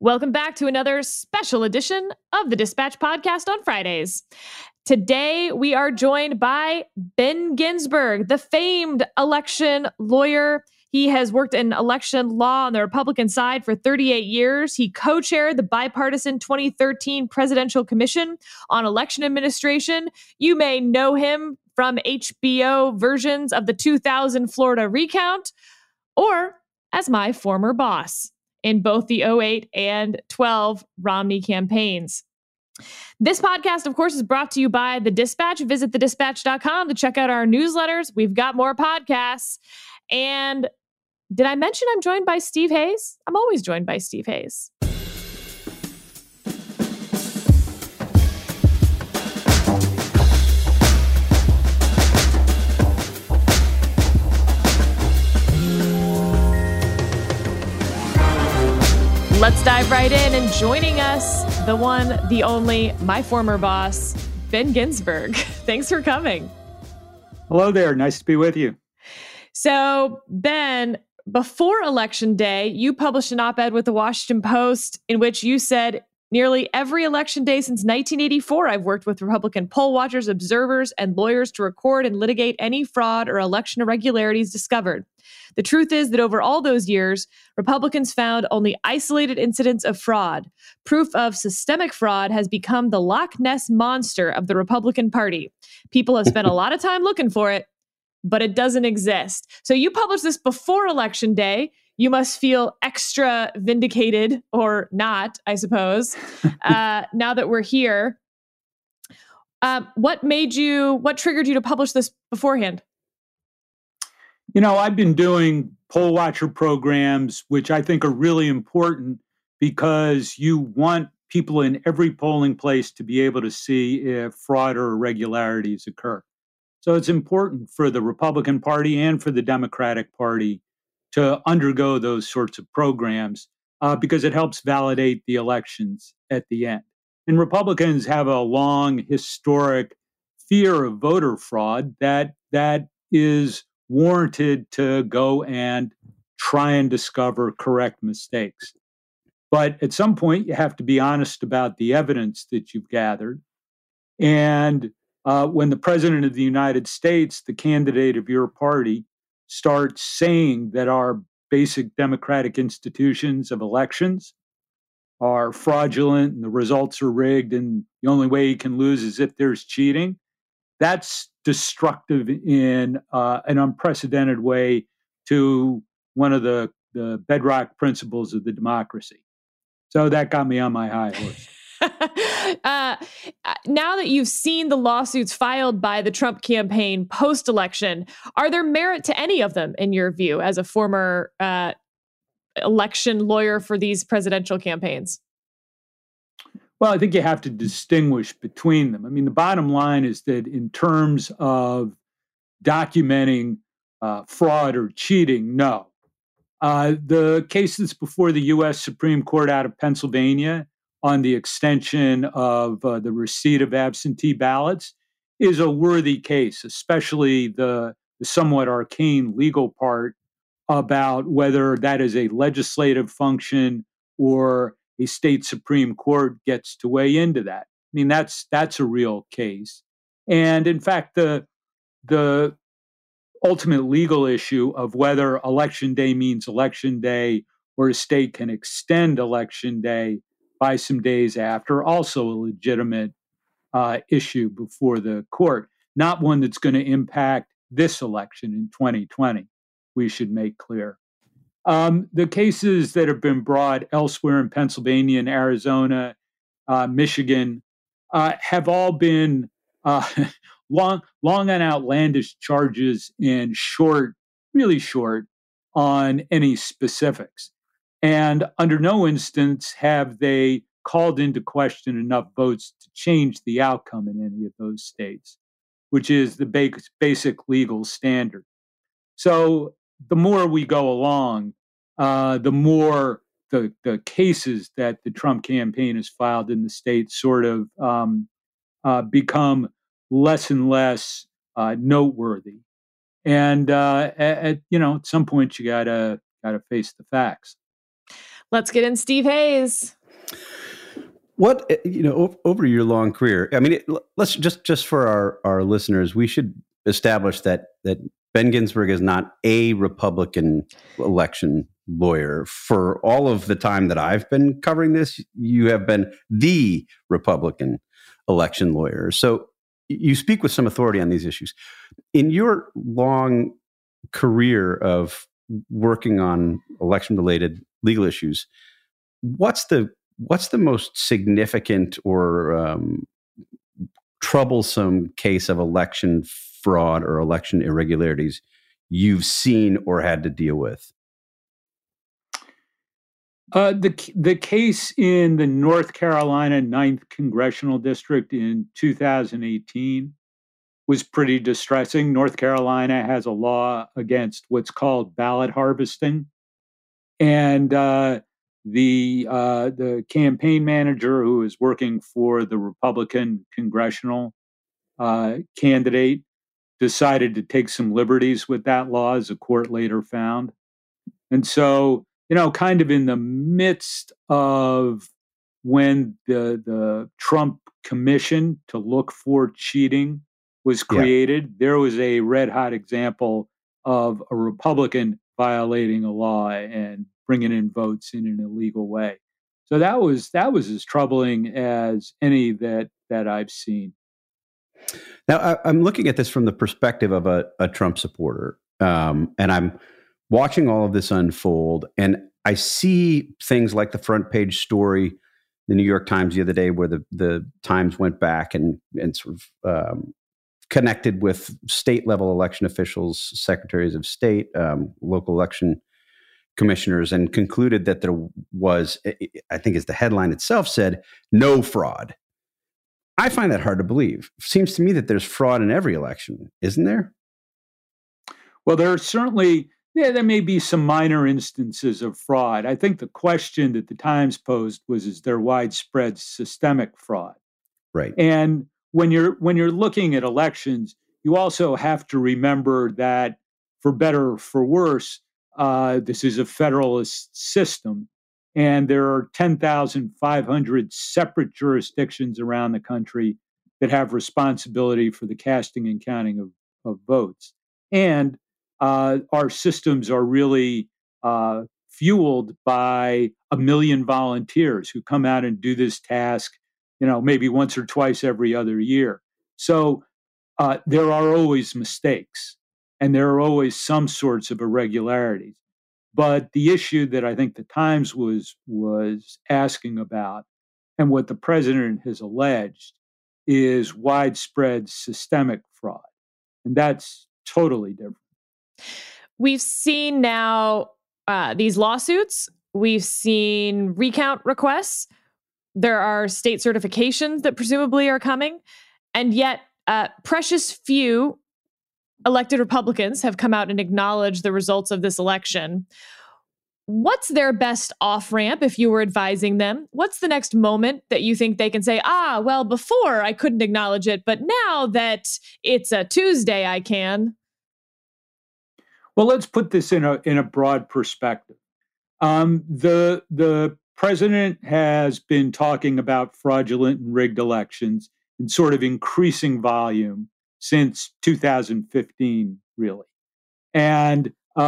Welcome back to another special edition of the Dispatch Podcast on Fridays. Today, we are joined by Ben Ginsberg, the famed election lawyer. He has worked in election law on the Republican side for 38 years. He co-chaired the bipartisan 2013 Presidential Commission on Election Administration. You may know him from HBO versions of the 2000 Florida recount, or as my former boss in both the 08 and 12 Romney campaigns. This podcast, of course, is brought to you by The Dispatch. Visit thedispatch.com to check out our newsletters. We've got more podcasts. And did I mention I'm joined by Steve Hayes? I'm always joined by Steve Hayes. Let's dive right in, and joining us, the one, the only, my former boss, Ben Ginsberg. Thanks for coming. Hello there. Nice to be with you. So, Ben, before Election Day, you published an op-ed with the Washington Post in which you said, nearly every election day since 1984, I've worked with Republican poll watchers, observers, and lawyers to record and litigate any fraud or election irregularities discovered. The truth is that over all those years, Republicans found only isolated incidents of fraud. Proof of systemic fraud has become the Loch Ness monster of the Republican Party. People have spent a lot of time looking for it, but it doesn't exist. So you published this before Election Day. You must feel extra vindicated, or not, I suppose, now that we're here. What triggered you to publish this beforehand? You know, I've been doing poll watcher programs, which I think are really important because you want people in every polling place to be able to see if fraud or irregularities occur. So it's important for the Republican Party and for the Democratic Party to undergo those sorts of programs because it helps validate the elections at the end. And Republicans have a long historic fear of voter fraud that is warranted to go and try and discover correct mistakes. But at some point, you have to be honest about the evidence that you've gathered. And when the president of the United States, the candidate of your party, starts saying that our basic democratic institutions of elections are fraudulent and the results are rigged and the only way he can lose is if there's cheating, that's destructive in an unprecedented way to one of the bedrock principles of the democracy. So that got me on my high horse. Now that you've seen the lawsuits filed by the Trump campaign post-election, are there merit to any of them in your view as a former election lawyer for these presidential campaigns? Well, I think you have to distinguish between them. I mean, the bottom line is that in terms of documenting fraud or cheating, no. The cases before the U.S. Supreme Court out of Pennsylvania on the extension of the receipt of absentee ballots is a worthy case, especially the somewhat arcane legal part about whether that is a legislative function or a state Supreme Court gets to weigh into that. I mean, that's a real case. And in fact, the ultimate legal issue of whether Election Day means Election Day or a state can extend Election Day by some days after, also a legitimate issue before the court, not one that's going to impact this election in 2020, we should make clear. The cases that have been brought elsewhere in Pennsylvania and Arizona, Michigan, have all been long and outlandish charges and really short on any specifics. And under no instance have they called into question enough votes to change the outcome in any of those states, which is the basic legal standard. So the more we go along, the more the cases that the Trump campaign has filed in the states sort of become less and less noteworthy. And at some point, you gotta face the facts. Let's get in Steve Hayes. What, over your long career, I mean, let's just for our listeners, we should establish that Ben Ginsberg is not a Republican election lawyer. For all of the time that I've been covering this, you have been the Republican election lawyer. So you speak with some authority on these issues. In your long career of working on election-related legal issues, what's the most significant or troublesome case of election fraud or election irregularities you've seen or had to deal with? The case in the North Carolina 9th Congressional District in 2018 was pretty distressing. North Carolina has a law against what's called ballot harvesting. And the campaign manager who is working for the Republican congressional candidate decided to take some liberties with that law, as the court later found. And so, kind of in the midst of when the Trump Commission to look for cheating was created, there was a red hot example of a Republican violating a law and bringing in votes in an illegal way. So that was as troubling as any that I've seen. Now, I'm looking at this from the perspective of a Trump supporter, and I'm watching all of this unfold, and I see things like the front page story, the New York Times the other day, where the Times went back and sort of connected with state level election officials, secretaries of state, local election commissioners, and concluded that there was, I think as the headline itself said, no fraud. I find that hard to believe. It seems to me that there's fraud in every election, isn't there? Well, there are certainly, there may be some minor instances of fraud. I think the question that the Times posed was, is there widespread systemic fraud? Right. And when you're looking at elections, you also have to remember that, for better or for worse, this is a federalist system, and there are 10,500 separate jurisdictions around the country that have responsibility for the casting and counting of votes. And our systems are really fueled by 1 million volunteers who come out and do this task, maybe once or twice every other year. So there are always mistakes, and there are always some sorts of irregularities. But the issue that I think the Times was asking about, and what the president has alleged, is widespread systemic fraud. And that's totally different. We've seen now these lawsuits. We've seen recount requests. There are state certifications that presumably are coming. And yet, precious few elected Republicans have come out and acknowledged the results of this election. What's their best off-ramp if you were advising them? What's the next moment that you think they can say, well, before I couldn't acknowledge it, but now that it's a Tuesday, I can? Well, let's put this in a broad perspective. The president has been talking about fraudulent and rigged elections in sort of increasing volume since 2015, really. And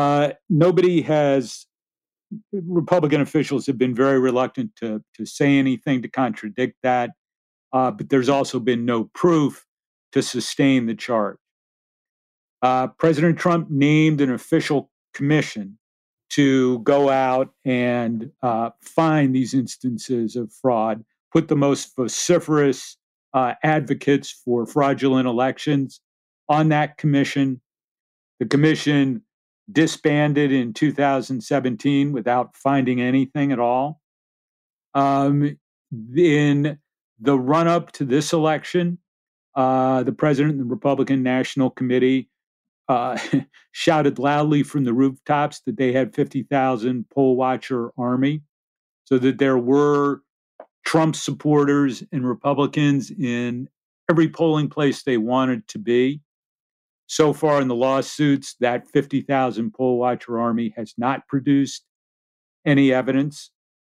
Republican officials have been very reluctant to say anything to contradict that, but there's also been no proof to sustain the charge. President Trump named an official commission to go out and find these instances of fraud, put the most vociferous advocates for fraudulent elections on that commission. The commission disbanded in 2017 without finding anything at all. In the run-up to this election, the president and the Republican National Committee shouted loudly from the rooftops that they had 50,000 poll watcher army, so that there were Trump supporters and Republicans in every polling place they wanted to be. So far in the lawsuits, that 50,000 poll watcher army has not produced any evidence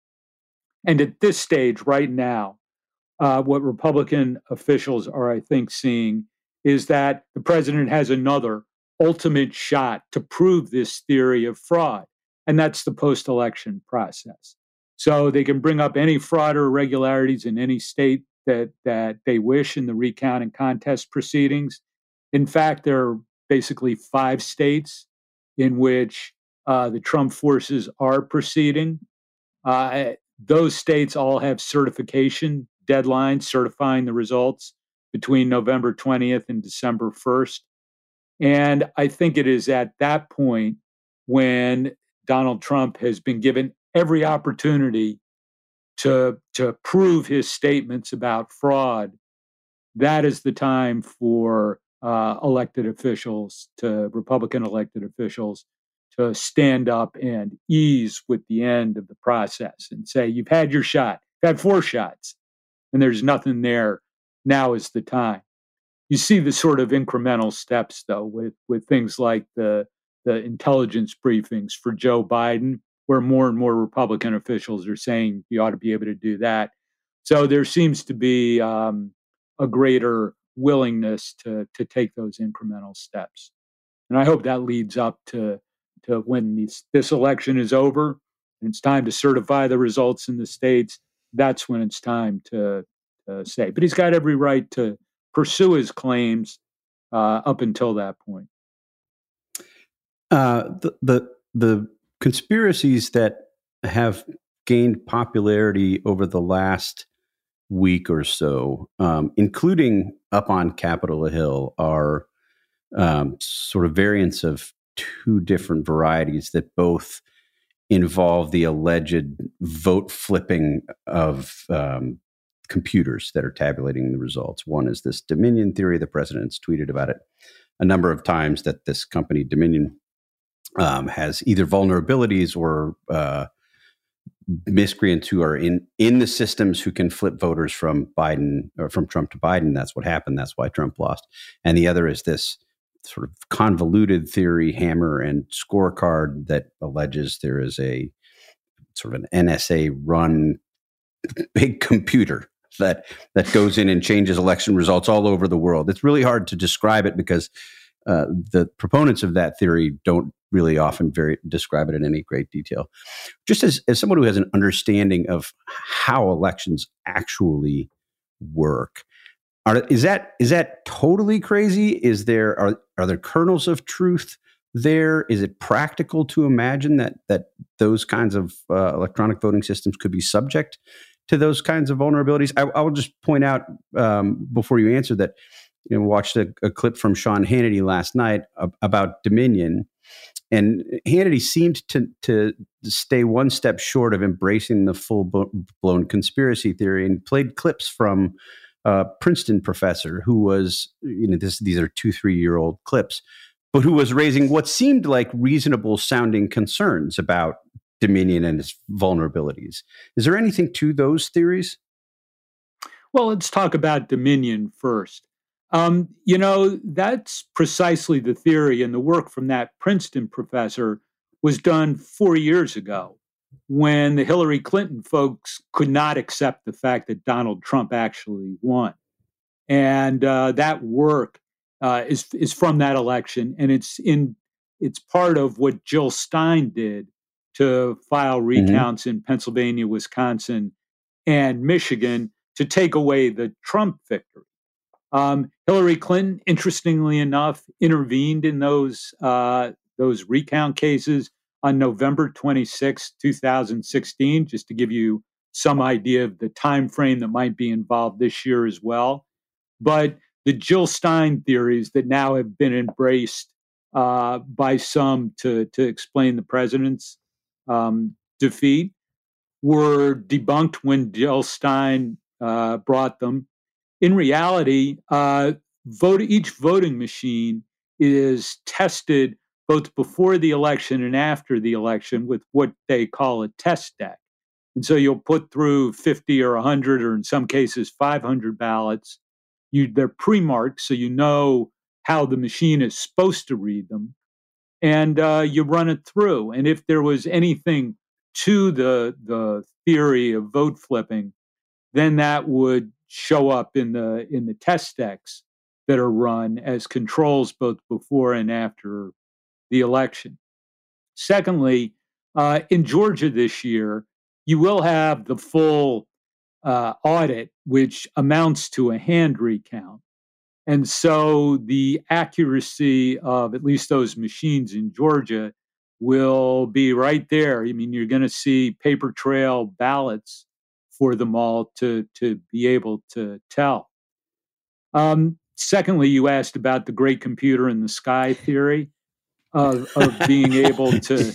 And at this stage, right now, what Republican officials are, I think, seeing is that the president has another ultimate shot to prove this theory of fraud, and that's the post-election process. So they can bring up any fraud or irregularities in any state that they wish in the recount and contest proceedings. In fact, there are basically 5 states in which the Trump forces are proceeding. Those states all have certification deadlines certifying the results between November 20th and December 1st. And I think it is at that point when Donald Trump has been given every opportunity to prove his statements about fraud. That is the time for elected officials, to Republican elected officials, to stand up and ease with the end of the process and say, you've had your shot, you've had 4 shots, and there's nothing there. Now is the time. You see the sort of incremental steps, though, with things like the intelligence briefings for Joe Biden, where more and more Republican officials are saying you ought to be able to do that. So there seems to be a greater willingness to take those incremental steps. And I hope that leads up to when this election is over and it's time to certify the results in the states. That's when it's time to say. But he's got every right to pursue his claims up until that point. The conspiracies that have gained popularity over the last week or so, including up on Capitol Hill, are sort of variants of 2 different varieties that both involve the alleged vote flipping of computers that are tabulating the results. One is this Dominion theory. The president's tweeted about it a number of times, that this company Dominion has either vulnerabilities or miscreants who are in the systems who can flip voters from Biden or from Trump to Biden. That's what happened. That's why Trump lost. And the other is this sort of convoluted theory, hammer and scorecard, that alleges there is a sort of an NSA run big computer that goes in and changes election results all over the world. It's really hard to describe it because the proponents of that theory don't really often describe it in any great detail. Just as someone who has an understanding of how elections actually work, is that totally crazy? Are there kernels of truth there? Is it practical to imagine that those kinds of electronic voting systems could be subject to those kinds of vulnerabilities? I will just point out before you answer that, watched a clip from Sean Hannity last night about Dominion, and Hannity seemed to stay one step short of embracing the full-blown conspiracy theory, and played clips from a Princeton professor who was, these are 2-3-year-old clips, but who was raising what seemed like reasonable sounding concerns about Dominion and its vulnerabilities. Is there anything to those theories? Well, let's talk about Dominion first. That's precisely the theory, and the work from that Princeton professor was done 4 years ago, when the Hillary Clinton folks could not accept the fact that Donald Trump actually won. And that work is from that election, and it's part of what Jill Stein did to file recounts in Pennsylvania, Wisconsin, and Michigan to take away the Trump victory. Hillary Clinton, interestingly enough, intervened in those recount cases on November 26, 2016, just to give you some idea of the time frame that might be involved this year as well. But the Jill Stein theories that now have been embraced by some to explain the president's defeat were debunked when Jill Stein brought them. In reality, each voting machine is tested both before the election and after the election with what they call a test deck. And so you'll put through 50 or 100, or in some cases 500 ballots. They're pre-marked, so you know how the machine is supposed to read them. And you run it through. And if there was anything to the theory of vote flipping, then that would show up in the test decks that are run as controls both before and after the election. Secondly, in Georgia this year, you will have the full audit, which amounts to a hand recount. And so the accuracy of at least those machines in Georgia will be right there. I mean, you're going to see paper trail ballots for them all to be able to tell. Secondly, you asked about the great computer in the sky theory of being able to,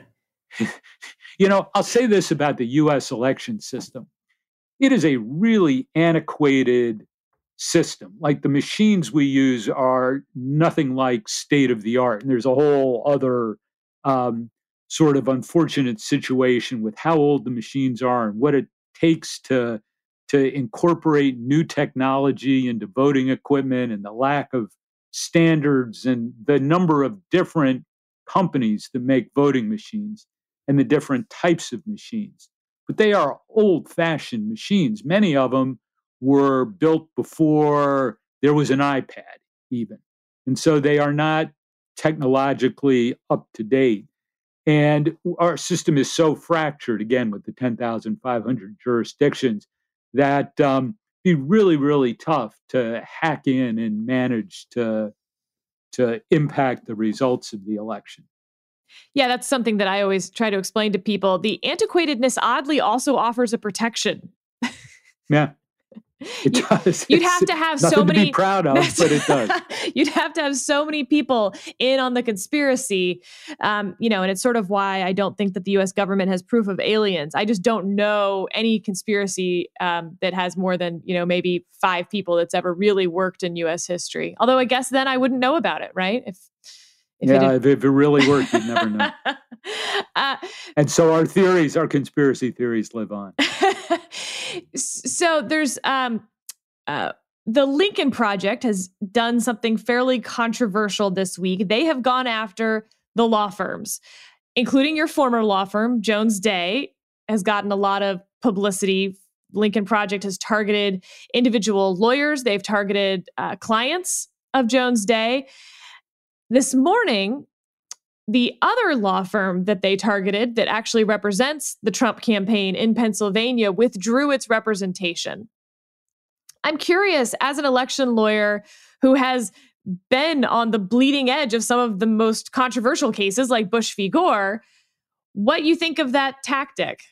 I'll say this about the U.S. election system. It is a really antiquated system. Like the machines we use are nothing like state of the art. And there's a whole other sort of unfortunate situation with how old the machines are and what it takes to incorporate new technology into voting equipment, and the lack of standards and the number of different companies that make voting machines and the different types of machines. But they are old-fashioned machines. Many of them were built before there was an iPad even. And so they are not technologically up to date. And our system is so fractured, again, with the 10,500 jurisdictions, that it'd be really, really tough to hack in and manage to impact the results of the election. Yeah, that's something that I always try to explain to people. The antiquatedness oddly also offers a protection. Yeah. It does. You'd have to have so many to be proud of, but it does. You'd have to have so many people in on the conspiracy, and it's sort of why I don't think that the U.S. government has proof of aliens. I just don't know any conspiracy that has more than maybe 5 people that's ever really worked in U.S. history. Although I guess then I wouldn't know about it, right? If it really worked, you'd never know. And so our conspiracy theories live on. So there's the Lincoln Project has done something fairly controversial this week. They have gone after the law firms, including your former law firm, Jones Day, has gotten a lot of publicity. Lincoln Project has targeted individual lawyers. They've targeted clients of Jones Day. This morning, the other law firm that they targeted that actually represents the Trump campaign in Pennsylvania withdrew its representation. I'm curious, as an election lawyer who has been on the bleeding edge of some of the most controversial cases like Bush v. Gore, what you think of that tactic?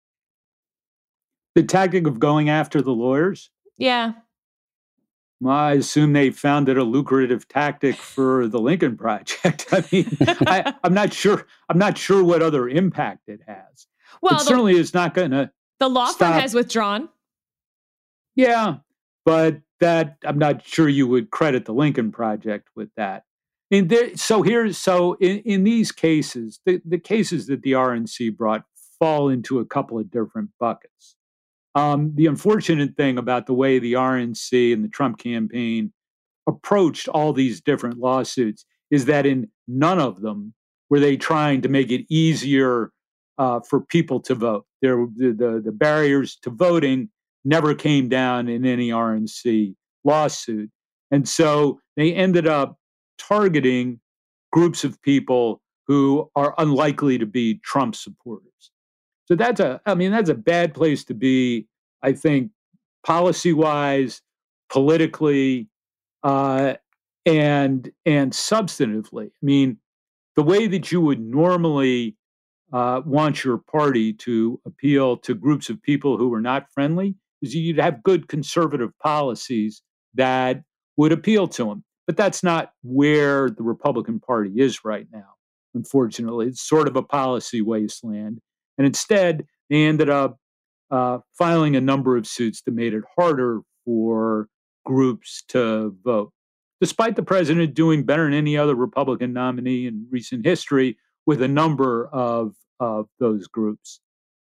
The tactic of going after the lawyers? Yeah. Well, I assume they found it a lucrative tactic for the Lincoln Project. I mean, I'm not sure. I'm not sure what other impact it has. Well, it certainly is not going to. The law firm has withdrawn. Yeah, but that I'm not sure you would credit the Lincoln Project with that. In these cases, the cases that the RNC brought fall into a couple of different buckets. The unfortunate thing about the way the RNC and the Trump campaign approached all these different lawsuits is that in none of them were they trying to make it easier for people to vote. The barriers to voting never came down in any RNC lawsuit. And so they ended up targeting groups of people who are unlikely to be Trump supporters. So that's a bad place to be, I think, policy-wise, politically, and substantively. I mean, the way that you would normally want your party to appeal to groups of people who are not friendly is you'd have good conservative policies that would appeal to them. But that's not where the Republican Party is right now, unfortunately. It's sort of a policy wasteland. And instead, they ended up filing a number of suits that made it harder for groups to vote, despite the president doing better than any other Republican nominee in recent history with a number of those groups.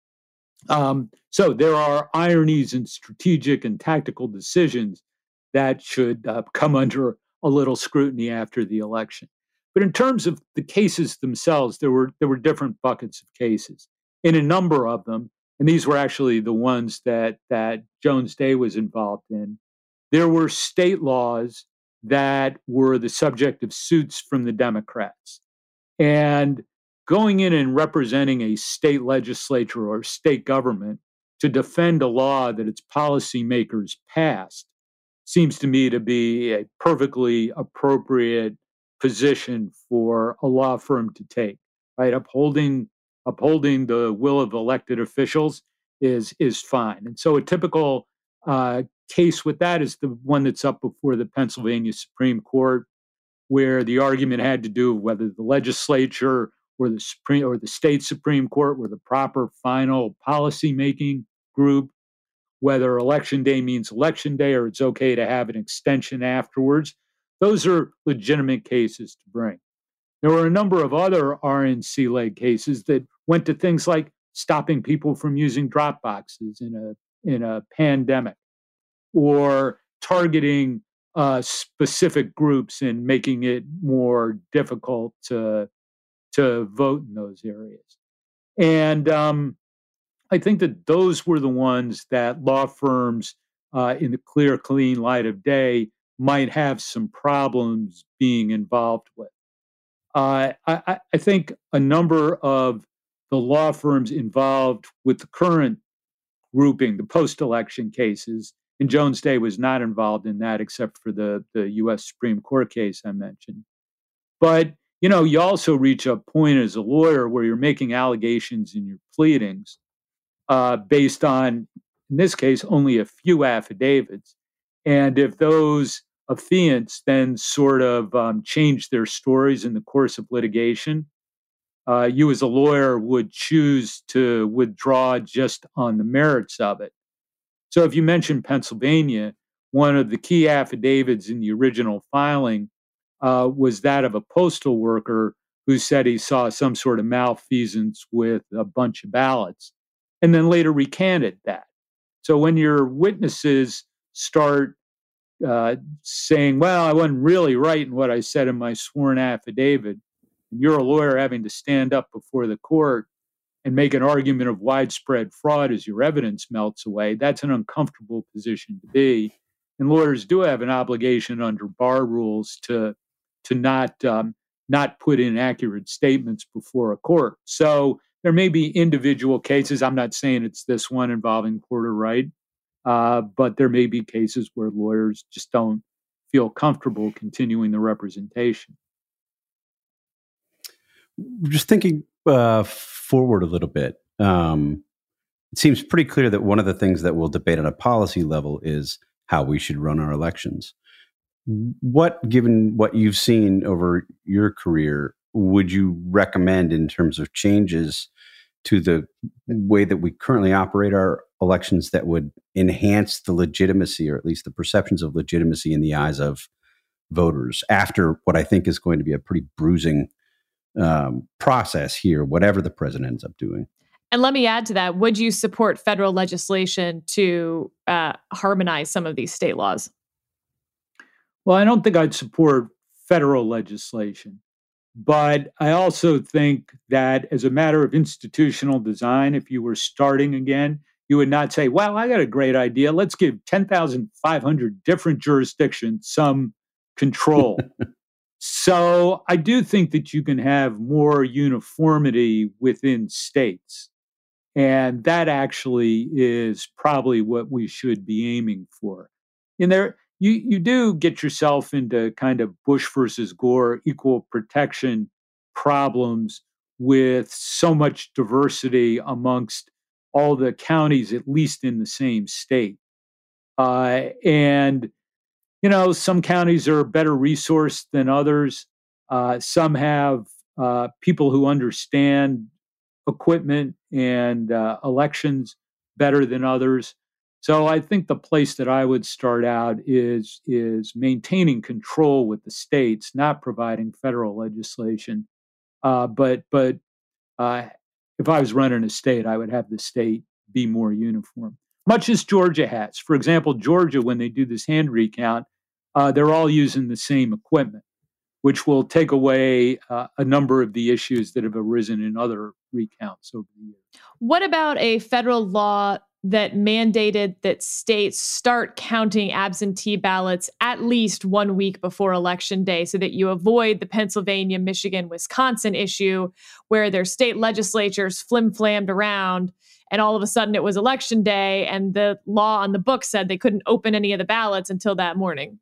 So there are ironies and strategic and tactical decisions that should come under a little scrutiny after the election. But in terms of the cases themselves, there were different buckets of cases. in a number of them, and these were actually the ones that Jones Day was involved in, there were state laws that were the subject of suits from the Democrats. And going in and representing a state legislature or state government to defend a law that its policymakers passed seems to me to be a perfectly appropriate position for a law firm to take, right? Upholding the will of elected officials is fine. And so a typical case with that is the one that's up before the Pennsylvania Supreme Court, where the argument had to do with whether the legislature or the state Supreme Court were the proper final policy-making group, whether election day means election day or it's okay to have an extension afterwards. Those are legitimate cases to bring. There were a number of other RNC-led cases that went to things like stopping people from using drop boxes in a pandemic, or targeting specific groups and making it more difficult to vote in those areas. And I think that those were the ones that law firms in the clear, clean light of day might have some problems being involved with. I think a number of the law firms involved with the current grouping, the post-election cases, and Jones Day was not involved in that except for the U.S. Supreme Court case I mentioned. But, you also reach a point as a lawyer where you're making allegations in your pleadings based on, in this case, only a few affidavits. And if those affiants then sort of change their stories in the course of litigation, you as a lawyer would choose to withdraw just on the merits of it. So if you mention Pennsylvania, one of the key affidavits in the original filing was that of a postal worker who said he saw some sort of malfeasance with a bunch of ballots, and then later recanted that. So when your witnesses start saying, well, I wasn't really right in what I said in my sworn affidavit, and you're a lawyer having to stand up before the court and make an argument of widespread fraud as your evidence melts away, that's an uncomfortable position to be. And lawyers do have an obligation under bar rules to not put in accurate statements before a court. So there may be individual cases. I'm not saying it's this one involving Porter Wright, but there may be cases where lawyers just don't feel comfortable continuing the representation. Just thinking forward a little bit, it seems pretty clear that one of the things that we'll debate on a policy level is how we should run our elections. What, given what you've seen over your career, would you recommend in terms of changes to the way that we currently operate our elections that would enhance the legitimacy, or at least the perceptions of legitimacy in the eyes of voters after what I think is going to be a pretty bruising process here, whatever the president ends up doing? And let me add to that. Would you support federal legislation to harmonize some of these state laws? Well, I don't think I'd support federal legislation, but I also think that as a matter of institutional design, if you were starting again, you would not say, well, I got a great idea. Let's give 10,500 different jurisdictions some control. So I do think that you can have more uniformity within states. And that actually is probably what we should be aiming for. In there, you do get yourself into kind of Bush versus Gore equal protection problems with so much diversity amongst all the counties, at least in the same state. And some counties are better resourced than others. Some have people who understand equipment and elections better than others. So I think the place that I would start out is maintaining control with the states, not providing federal legislation. But if I was running a state, I would have the state be more uniform, much as Georgia has. For example, Georgia, when they do this hand recount, they're all using the same equipment. which will take away a number of the issues that have arisen in other recounts over the years. What about a federal law that mandated that states start counting absentee ballots at least 1 week before Election Day so that you avoid the Pennsylvania, Michigan, Wisconsin issue where their state legislatures flim-flammed around and all of a sudden it was Election Day and the law on the book said they couldn't open any of the ballots until that morning?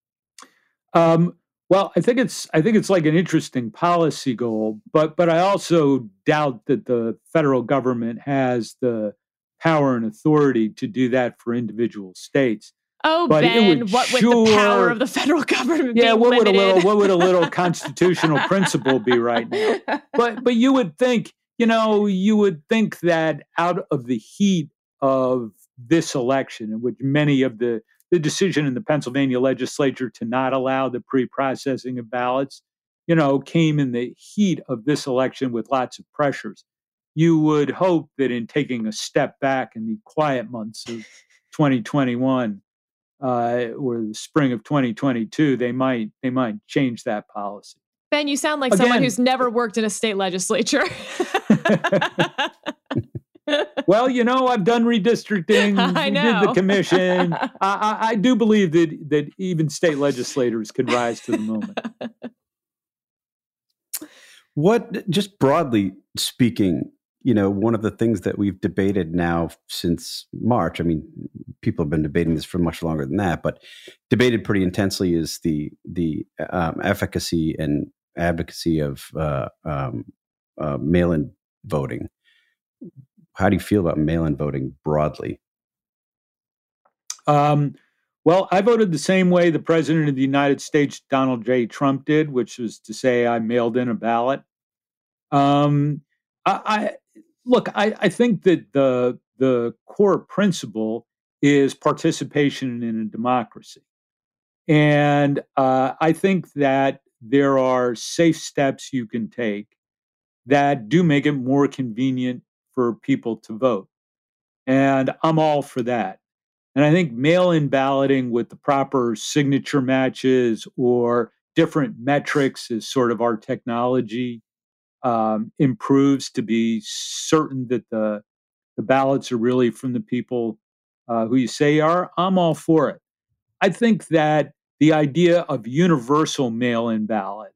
Well, I think it's like an interesting policy goal, but I also doubt that the federal government has the power and authority to do that for individual states. Oh, but Ben, what would the power of the federal government be limited? What would a little constitutional principle be right now? But you would think, that out of the heat of this election, in which many of the decision in the Pennsylvania legislature to not allow the pre-processing of ballots, came in the heat of this election with lots of pressures. You would hope that in taking a step back in the quiet months of 2021 or the spring of 2022, they might change that policy. Ben, you sound like someone who's never worked in a state legislature. Well, I've done redistricting. I know. We did the commission. I do believe that even state legislators can rise to the moment. What, just broadly speaking, one of the things that we've debated now since March, I mean, people have been debating this for much longer than that, but debated pretty intensely is the efficacy and advocacy of mail-in voting. How do you feel about mail-in voting broadly? Well, I voted the same way the President of the United States, Donald J. Trump, did, which was to say I mailed in a ballot. I think that the core principle is participation in a democracy. And I think that there are safe steps you can take that do make it more convenient for people to vote. And I'm all for that. And I think mail-in balloting with the proper signature matches or different metrics as sort of our technology improves to be certain that the ballots are really from the people who you say are, I'm all for it. I think that the idea of universal mail-in balloting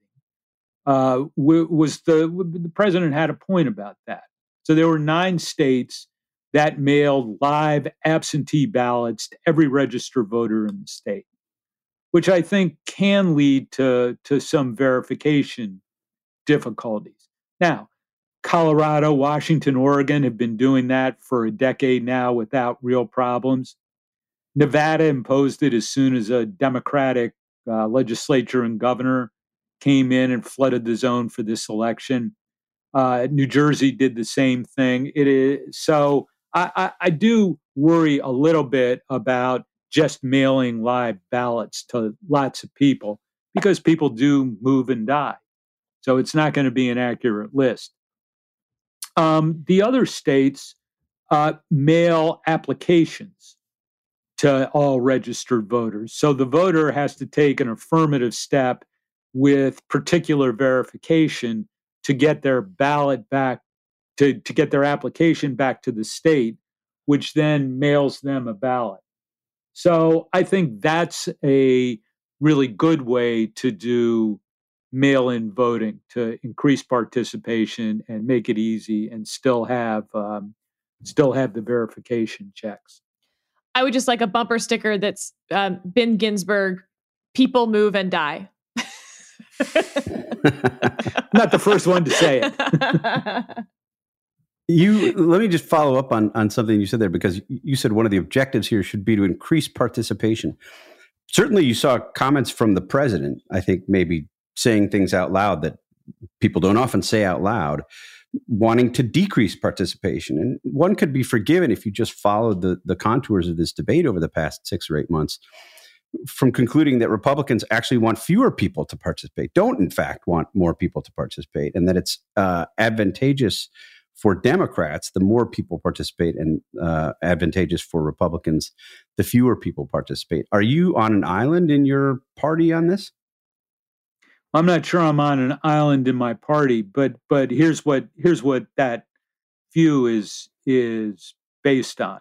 was the president had a point about that. So there were 9 states that mailed live absentee ballots to every registered voter in the state, which I think can lead to some verification difficulties. Now, Colorado, Washington, Oregon have been doing that for a decade now without real problems. Nevada imposed it as soon as a Democratic legislature and governor came in and flooded the zone for this election. New Jersey did the same thing. So I do worry a little bit about just mailing live ballots to lots of people because people do move and die. So it's not going to be an accurate list. The other states mail applications to all registered voters. So the voter has to take an affirmative step with particular verification to get their ballot back, to get their application back to the state, which then mails them a ballot. So I think that's a really good way to do mail-in voting, to increase participation and make it easy and still have the verification checks. I would just like a bumper sticker that's Ben Ginsberg, people move and die. Not the first one to say it. Let me just follow up on something you said there, because you said one of the objectives here should be to increase participation. Certainly you saw comments from the president, I think maybe saying things out loud that people don't often say out loud, wanting to decrease participation. And one could be forgiven if you just followed the contours of this debate over the past 6 or 8 months from concluding that Republicans actually want fewer people to participate, don't in fact want more people to participate, and that it's advantageous for Democrats the more people participate and advantageous for Republicans the fewer people participate. Are you on an island in your party on this? I'm not sure I'm on an island in my party, but here's what that view is based on.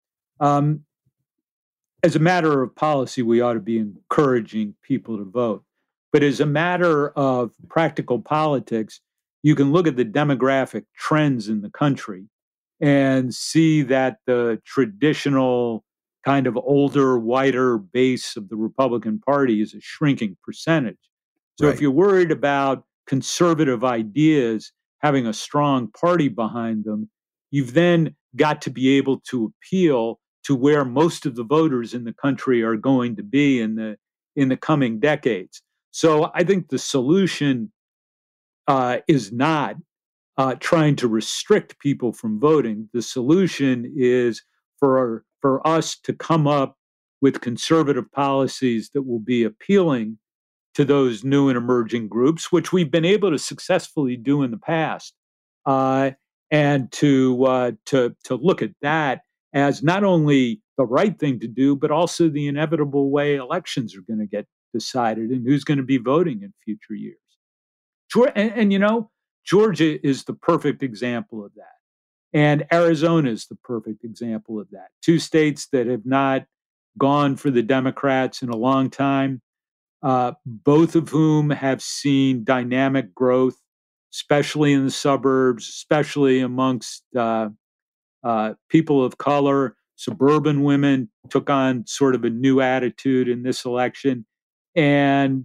As a matter of policy, we ought to be encouraging people to vote. But as a matter of practical politics, you can look at the demographic trends in the country and see that the traditional kind of older, whiter base of the Republican Party is a shrinking percentage. So if Right. you're worried about conservative ideas having a strong party behind them, you've then got to be able to appeal to where most of the voters in the country are going to be in the coming decades. So I think the solution is not trying to restrict people from voting. The solution is for us to come up with conservative policies that will be appealing to those new and emerging groups, which we've been able to successfully do in the past, uh, and to look at that as not only the right thing to do, but also the inevitable way elections are going to get decided and who's going to be voting in future years. And Georgia is the perfect example of that. And Arizona is the perfect example of that. Two states that have not gone for the Democrats in a long time, both of whom have seen dynamic growth, especially in the suburbs, especially amongst people of color. Suburban women took on sort of a new attitude in this election. And,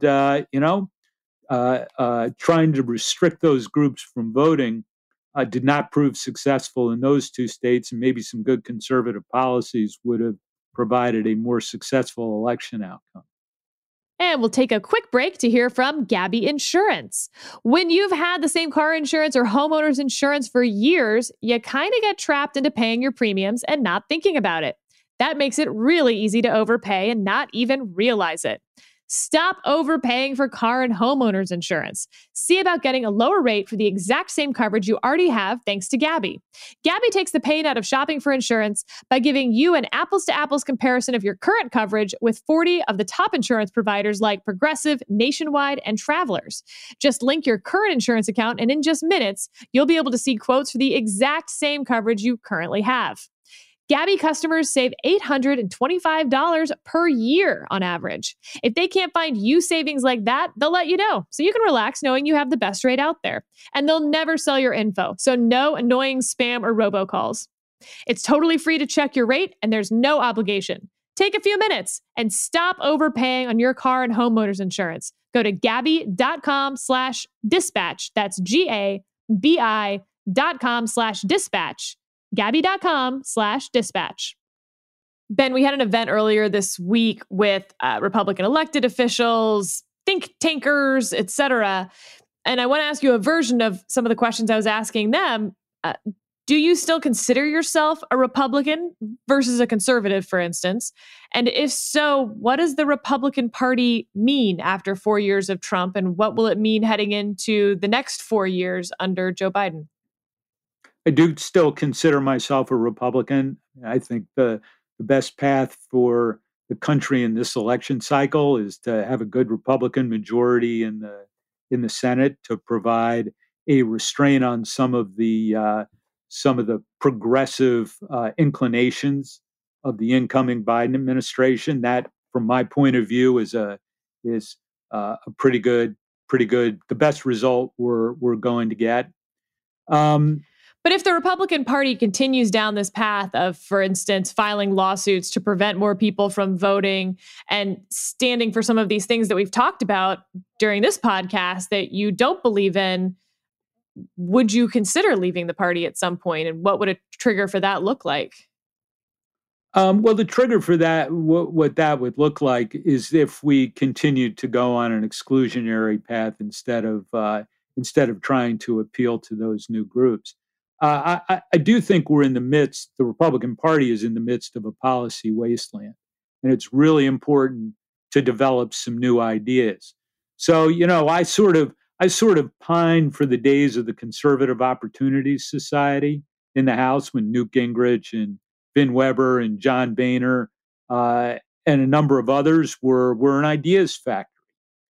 trying to restrict those groups from voting did not prove successful in those two states, and maybe some good conservative policies would have provided a more successful election outcome. And we'll take a quick break to hear from Gabby Insurance. When you've had the same car insurance or homeowner's insurance for years, you kind of get trapped into paying your premiums and not thinking about it. That makes it really easy to overpay and not even realize it. Stop overpaying for car and homeowner's insurance. See about getting a lower rate for the exact same coverage you already have thanks to Gabby. Gabby takes the pain out of shopping for insurance by giving you an apples-to-apples comparison of your current coverage with 40 of the top insurance providers like Progressive, Nationwide, and Travelers. Just link your current insurance account, and in just minutes, you'll be able to see quotes for the exact same coverage you currently have. Gabby customers save $825 per year on average. If they can't find you savings like that, they'll let you know, so you can relax knowing you have the best rate out there. And they'll never sell your info, so no annoying spam or robocalls. It's totally free to check your rate, and there's no obligation. Take a few minutes and stop overpaying on your car and homeowner's insurance. Go to Gabi.com/dispatch. That's GABI.com/dispatch. Gabby.com/dispatch. Ben, we had an event earlier this week with Republican elected officials, think tankers, etc. And I want to ask you a version of some of the questions I was asking them. Do you still consider yourself a Republican versus a conservative, for instance? And if so, what does the Republican Party mean after 4 years of Trump? And what will it mean heading into the next 4 years under Joe Biden? I do still consider myself a Republican. I think the best path for the country in this election cycle is to have a good Republican majority in the Senate to provide a restraint on some of the progressive inclinations of the incoming Biden administration. That, from my point of view, is a pretty good, the best result we're going to get. But if the Republican Party continues down this path of, for instance, filing lawsuits to prevent more people from voting and standing for some of these things that we've talked about during this podcast that you don't believe in, would you consider leaving the party at some point? And what would a trigger for that look like? Well, the trigger for that, what that would look like, is if we continued to go on an exclusionary path instead of trying to appeal to those new groups. I do think the Republican Party is in the midst of a policy wasteland, and it's really important to develop some new ideas. So, I sort of pine for the days of the Conservative Opportunities Society in the House when Newt Gingrich and Vin Weber and John Boehner and a number of others were an ideas factory.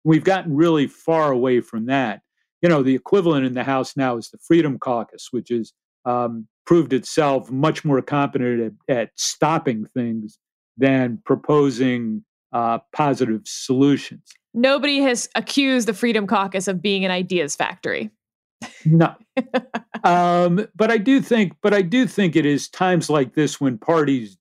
We've gotten really far away from that. You know, the equivalent in the House now is the Freedom Caucus, which has proved itself much more competent at stopping things than proposing positive solutions. Nobody has accused the Freedom Caucus of being an ideas factory. No. But I do think it is times like this when parties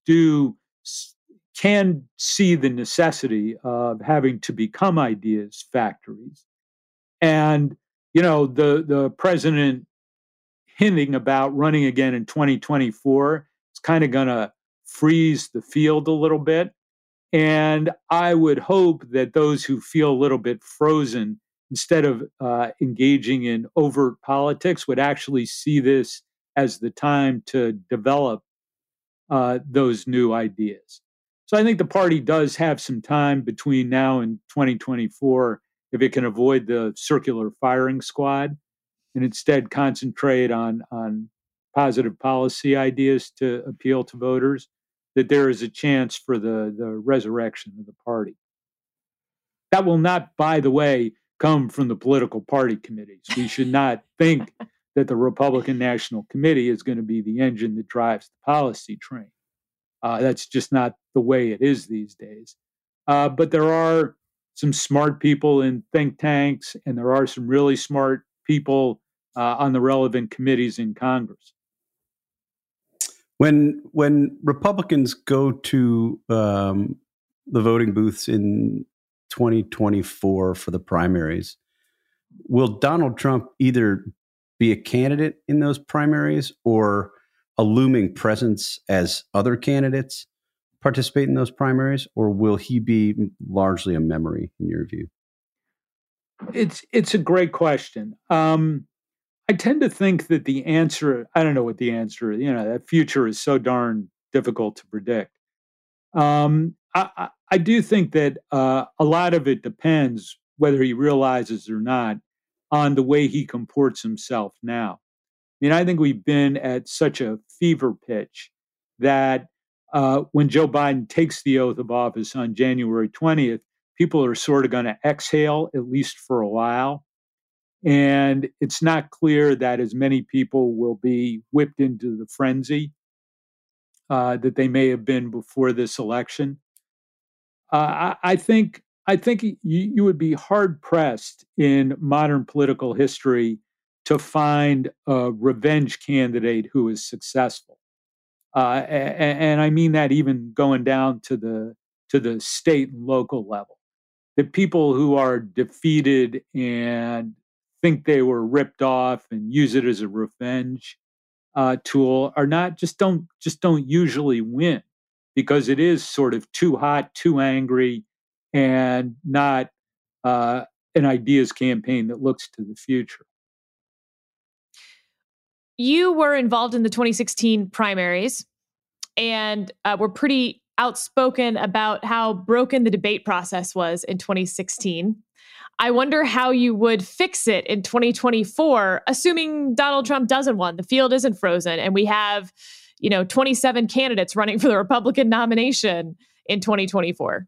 can see the necessity of having to become ideas factories. And, you know, the president hinting about running again in 2024 is kind of going to freeze the field a little bit. And I would hope that those who feel a little bit frozen, instead of engaging in overt politics, would actually see this as the time to develop those new ideas. So I think the party does have some time between now and 2024 if it can avoid the circular firing squad and instead concentrate on positive policy ideas to appeal to voters, that there is a chance for the resurrection of the party. That will not, by the way, come from the political party committees. We should not think that the Republican National Committee is going to be the engine that drives the policy train. That's just not the way it is these days. But there are some smart people in think tanks, and there are some really smart people on the relevant committees in Congress. When Republicans go to the voting booths in 2024 for the primaries, will Donald Trump either be a candidate in those primaries or a looming presence as other candidates participate in those primaries, or will he be largely a memory in your view? It's a great question. I tend to think that the answer, I don't know what the answer is. You know, that future is so darn difficult to predict. I do think that a lot of it depends, whether he realizes or not, on the way he comports himself now. I mean, I think we've been at such a fever pitch that when Joe Biden takes the oath of office on January 20th, people are sort of going to exhale, at least for a while. And it's not clear that as many people will be whipped into the frenzy that they may have been before this election. I think you would be hard pressed in modern political history to find a revenge candidate who is successful, and I mean that even going down to the state and local level. The people who are defeated and think they were ripped off and use it as a revenge tool are not don't usually win, because it is sort of too hot, too angry, and not an ideas campaign that looks to the future. You were involved in the 2016 primaries and were pretty outspoken about how broken the debate process was in 2016. I wonder how you would fix it in 2024, assuming Donald Trump doesn't win, the field isn't frozen, and we have, 27 candidates running for the Republican nomination in 2024.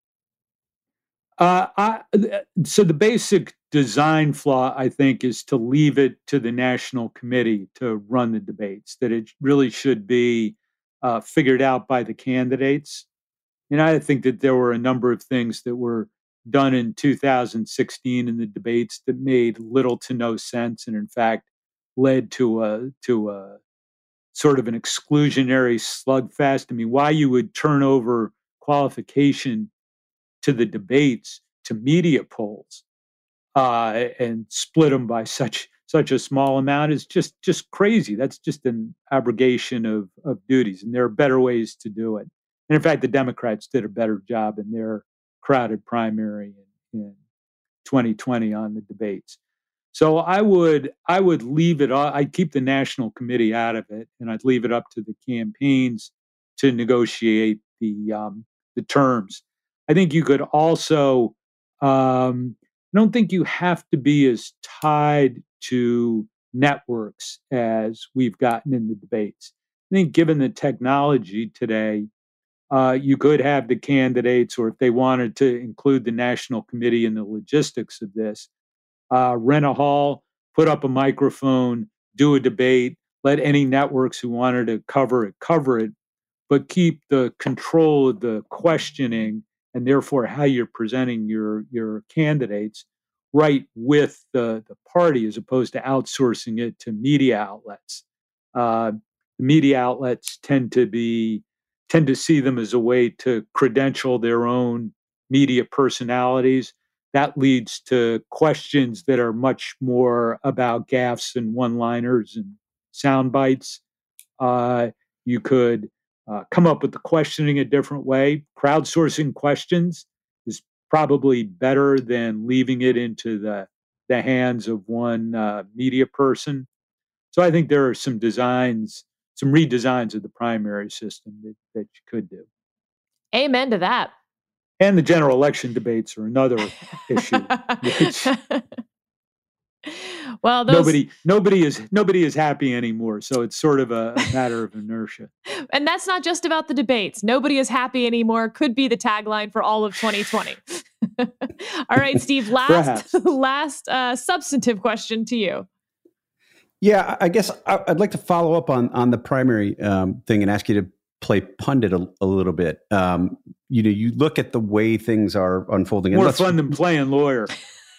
So the basic design flaw, I think, is to leave it to the national committee to run the debates, that it really should be figured out by the candidates. And I think that there were a number of things that were done in 2016 in the debates that made little to no sense, and in fact led to a sort of an exclusionary slugfest. I mean, why you would turn over qualification to the debates to media polls and split them by such a small amount is just crazy. That's just an abrogation of duties, and there are better ways to do it. And in fact, the Democrats did a better job in their crowded primary in 2020 on the debates. So I would leave it. I'd keep the national committee out of it, and I'd leave it up to the campaigns to negotiate the terms. I think you could also. I don't think you have to be as tied to networks as we've gotten in the debates. I think given the technology today, You could have the candidates, or if they wanted to include the national committee in the logistics of this, rent a hall, put up a microphone, do a debate, let any networks who wanted to cover it, but keep the control of the questioning and therefore how you're presenting your candidates right with the party, as opposed to outsourcing it to media outlets. The media outlets tend to see them as a way to credential their own media personalities. That leads to questions that are much more about gaffes and one-liners and sound bites. You could come up with the questioning a different way. Crowdsourcing questions is probably better than leaving it into the hands of one media person. So I think there are some redesigns of the primary system that you could do. Amen to that. And the general election debates are another issue. Which well, nobody is happy anymore. So it's sort of a matter of inertia. And that's not just about the debates. Nobody is happy anymore could be the tagline for all of 2020. All right, Steve, last substantive question to you. Yeah, I guess I'd like to follow up on the primary thing and ask you to play pundit a little bit. You look at the way things are unfolding. More fun than playing lawyer.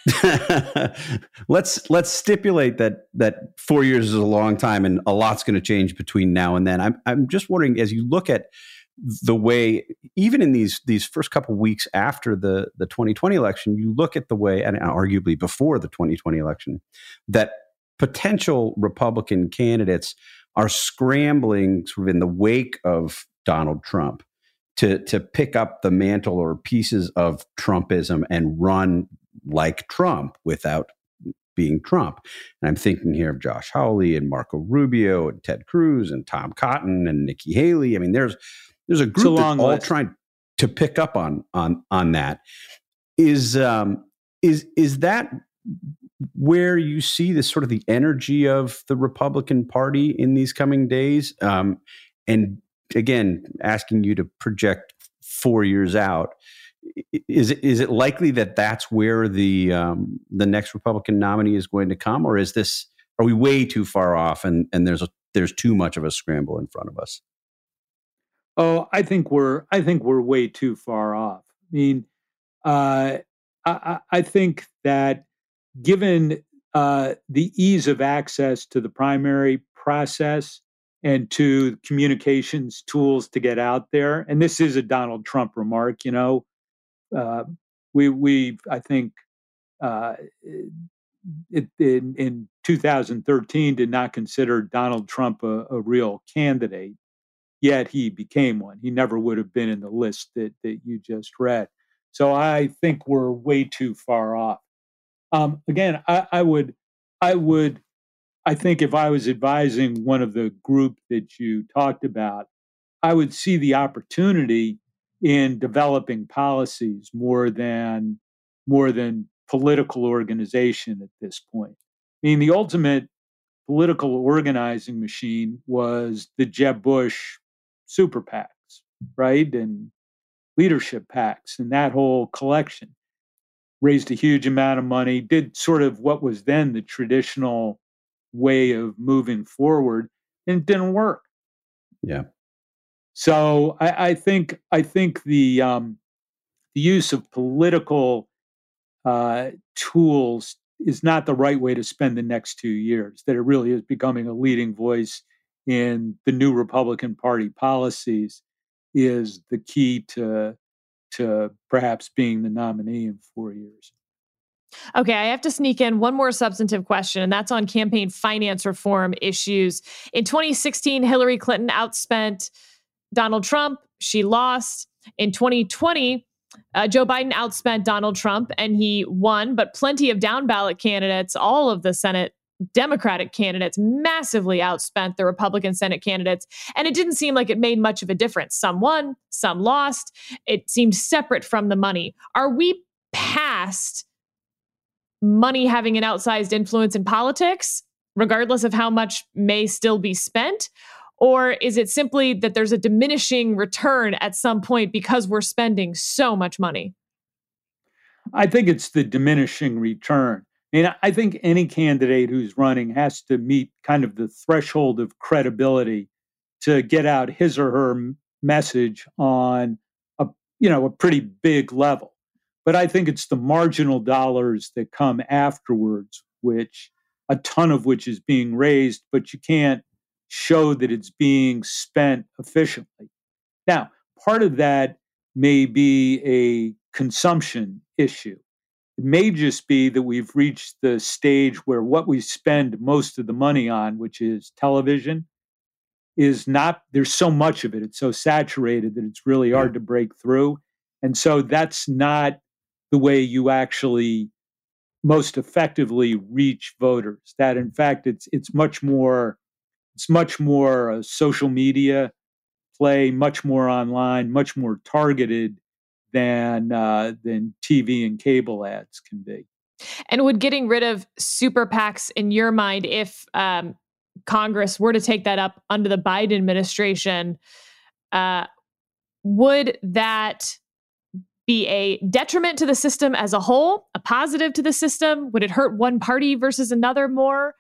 Let's stipulate that 4 years is a long time and a lot's going to change between now and then. I'm just wondering, as you look at the way, even in these first couple of weeks after the 2020 election, you look at the way, and arguably before the 2020 election, that potential Republican candidates are scrambling sort of in the wake of Donald Trump to pick up the mantle or pieces of Trumpism and run like Trump without being Trump. And I'm thinking here of Josh Hawley and Marco Rubio and Ted Cruz and Tom Cotton and Nikki Haley. I mean, there's a group that's all trying to pick up on that. Is that where you see this sort of the energy of the Republican Party in these coming days? And again, asking you to project 4 years out, is it likely that that's where the next Republican nominee is going to come, or are we way too far off and there's too much of a scramble in front of us? Oh, I think we're way too far off. I mean, I think that given the ease of access to the primary process and to communications tools to get out there, and this is a Donald Trump remark, we I think in 2013 did not consider Donald Trump a real candidate, yet he became one. He never would have been in the list that you just read. So I think we're way too far off. Again, I think if I was advising one of the group that you talked about, I would see the opportunity in developing policies more than political organization at this point. I mean, the ultimate political organizing machine was the Jeb Bush super PACs, right? And leadership PACs and that whole collection. Raised a huge amount of money, did sort of what was then the traditional way of moving forward, and it didn't work. Yeah. So I think the use of political tools is not the right way to spend the next 2 years. That it really is becoming a leading voice in the new Republican Party policies is the key to perhaps being the nominee in 4 years. Okay, I have to sneak in one more substantive question, and that's on campaign finance reform issues. In 2016, Hillary Clinton outspent Donald Trump. She lost. In 2020, Joe Biden outspent Donald Trump, and he won, but plenty of down-ballot candidates, all of the Senate Democratic candidates, massively outspent the Republican Senate candidates, and it didn't seem like it made much of a difference. Some won, some lost. It seemed separate from the money. Are we past money having an outsized influence in politics, regardless of how much may still be spent? Or is it simply that there's a diminishing return at some point because we're spending so much money? I think it's the diminishing return. I mean, I think any candidate who's running has to meet kind of the threshold of credibility to get out his or her message on a pretty big level. But I think it's the marginal dollars that come afterwards, which a ton of which is being raised, but you can't show that it's being spent efficiently. Now, part of that may be a consumption issue. It may just be that we've reached the stage where what we spend most of the money on, which is television, is not, there's so much of it. It's so saturated that it's really hard to break through. And so that's not the way you actually most effectively reach voters. That in fact, it's much more a social media play, much more online, much more targeted than TV and cable ads can be. And would getting rid of super PACs, in your mind, if Congress were to take that up under the Biden administration, would that be a detriment to the system as a whole, a positive to the system? Would it hurt one party versus another more?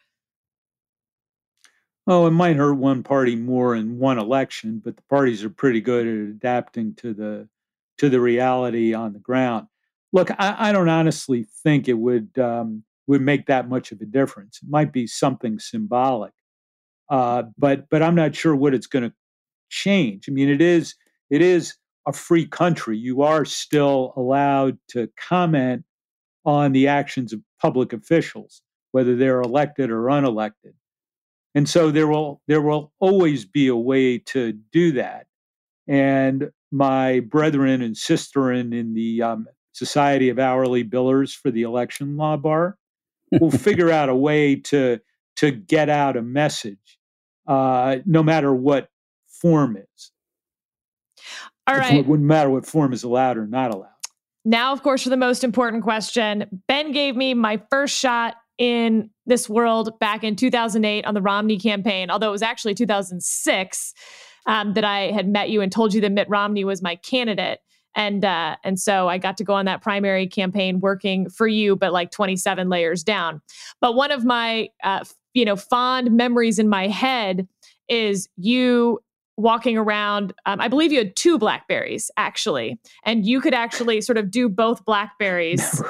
Oh, it might hurt one party more in one election, but the parties are pretty good at adapting to the reality on the ground. Look, I don't honestly think it would make that much of a difference. It might be something symbolic, but I'm not sure what it's going to change. I mean, it is a free country. You are still allowed to comment on the actions of public officials, whether they're elected or unelected. And so there will always be a way to do that. And my brethren and sisterin in the Society of Hourly Billers for the Election Law Bar will figure out a way to get out a message, no matter what form is. All right. It wouldn't matter what form is allowed or not allowed. Now, of course, for the most important question, Ben gave me my first shot in this world back in 2008 on the Romney campaign, although it was actually 2006 that I had met you and told you that Mitt Romney was my candidate. And so I got to go on that primary campaign working for you, but like 27 layers down. But one of my, fond memories in my head is you walking around. I believe you had 2 BlackBerries, actually, and you could actually sort of do both BlackBerries.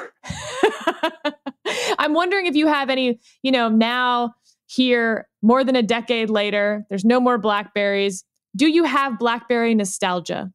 I'm wondering if you have any, now here, more than a decade later, there's no more BlackBerries. Do you have BlackBerry nostalgia?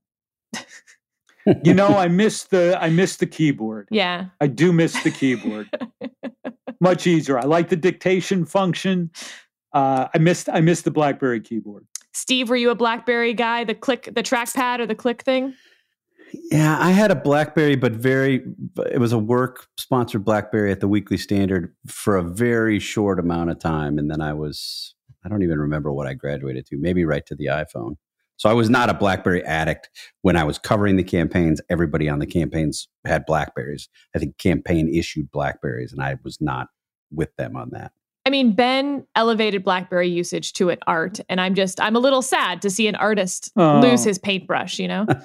I miss the keyboard. Yeah. I do miss the keyboard. Much easier. I like the dictation function. I miss the BlackBerry keyboard. Steve, were you a BlackBerry guy? The trackpad or the click thing? Yeah, I had a BlackBerry, but it was a work-sponsored BlackBerry at the Weekly Standard for a very short amount of time. And then I don't even remember what I graduated to, maybe right to the iPhone. So I was not a BlackBerry addict. When I was covering the campaigns, everybody on the campaigns had BlackBerries. I think campaign issued BlackBerries, and I was not with them on that. I mean, Ben elevated BlackBerry usage to an art, and I'm a little sad to see an artist lose his paintbrush,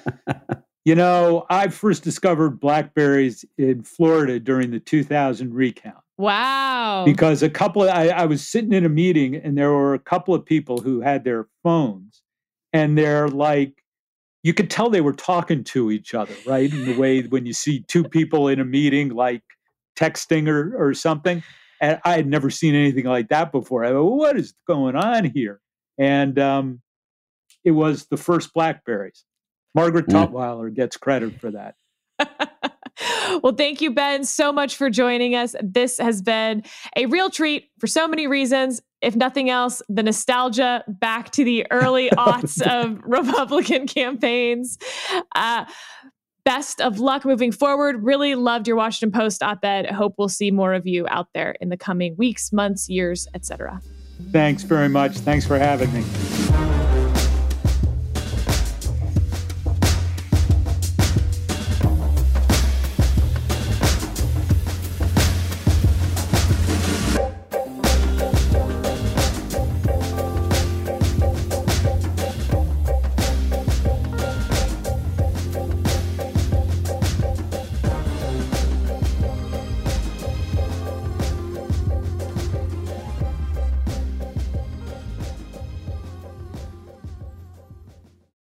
I first discovered BlackBerries in Florida during the 2000 recount. Wow. Because I was sitting in a meeting and there were a couple of people who had their phones and they're like, you could tell they were talking to each other, right? In the way when you see 2 people in a meeting, like texting or something. And I had never seen anything like that before. I go, what is going on here? And it was the first BlackBerries. Margaret Tutwiler gets credit for that. Well, thank you, Ben, so much for joining us. This has been a real treat for so many reasons. If nothing else, the nostalgia back to the early aughts of Republican campaigns. Best of luck moving forward. Really loved your Washington Post op-ed. Hope we'll see more of you out there in the coming weeks, months, years, etc. Thanks very much. Thanks for having me.